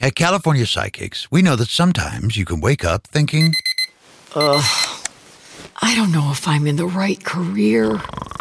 At California Psychics, we know that sometimes you can wake up thinking, I don't know if I'm in the right career.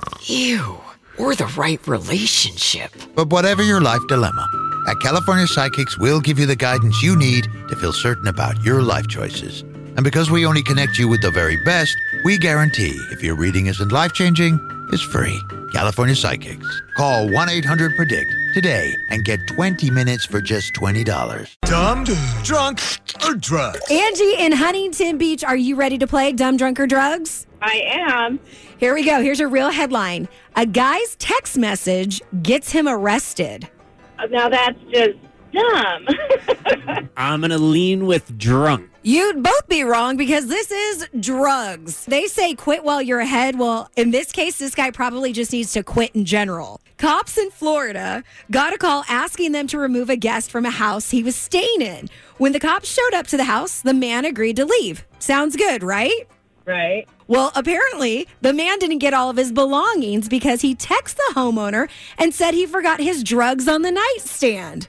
Or the right relationship. but whatever your life dilemma, at California Psychics, we'll give you the guidance you need to feel certain about your life choices. And because we only connect you with the very best, we guarantee if your reading isn't life-changing, it's free. California Psychics. Call 1-800-PREDICT today and get 20 minutes for just $20. Dumb, drunk, or drugs? Angie in Huntington Beach, are you ready to play Dumb, Drunk, or Drugs? I am. Here we go. Here's a real headline. A guy's text message gets him arrested. Now that's just dumb. I'm going to lean with drunk. You'd both be wrong because this is drugs. They say quit while you're ahead. Well, in this case, this guy probably just needs to quit in general. Cops in Florida got a call asking them to remove a guest from a house he was staying in. When the cops showed up to the house, the man agreed to leave. Sounds good, right? Right. Well, apparently, the man didn't get all of his belongings because he texted the homeowner and said he forgot his drugs on the nightstand.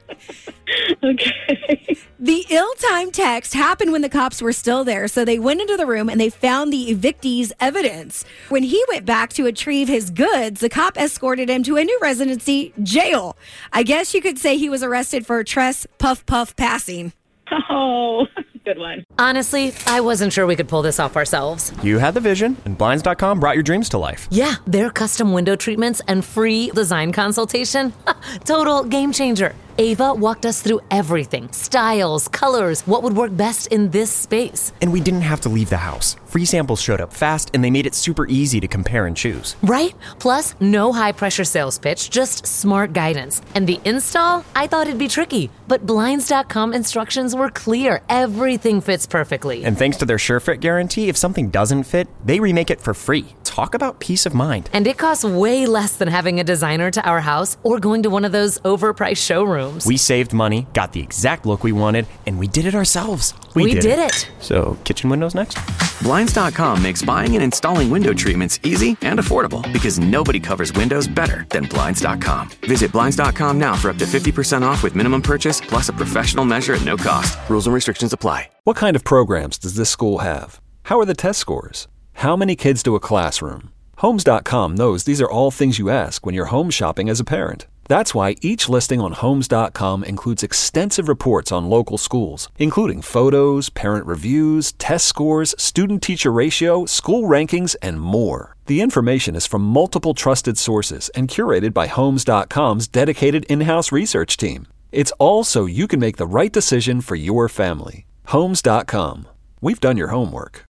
Okay. The ill-timed text happened when the cops were still there, so they went into the room and they found the evictee's evidence. When he went back to retrieve his goods, the cop escorted him to a new residency, jail. I guess you could say he was arrested for puff passing. Oh, good one. Honestly, I wasn't sure we could pull this off ourselves. You had the vision, and Blinds.com brought your dreams to life. Yeah, their custom window treatments and free design consultation. Total game changer. Ava walked us through everything. Styles, colors, what would work best in this space. And we didn't have to leave the house. Free samples showed up fast, and they made it super easy to compare and choose. Right? Plus, no high-pressure sales pitch, just smart guidance. And the install? I thought it'd be tricky, but Blinds.com instructions were clear. Everything fits perfectly. And thanks to their SureFit guarantee, if something doesn't fit, they remake it for free. Talk about peace of mind. And it costs way less than having a designer to our house or going to one of those overpriced showrooms. We saved money, got the exact look we wanted, and we did it ourselves. We did it. So, kitchen windows next? Blinds.com makes buying and installing window treatments easy and affordable because nobody covers windows better than Blinds.com. Visit Blinds.com now for up to 50% off with minimum purchase plus a professional measure at no cost. Rules and restrictions apply. What kind of programs does this school have? How are the test scores? How many kids do a classroom? Homes.com knows these are all things you ask when you're home shopping as a parent. That's why each listing on Homes.com includes extensive reports on local schools, including photos, parent reviews, test scores, student-teacher ratio, school rankings, and more. The information is from multiple trusted sources and curated by Homes.com's dedicated in-house research team. It's all so you can make the right decision for your family. Homes.com. We've done your homework.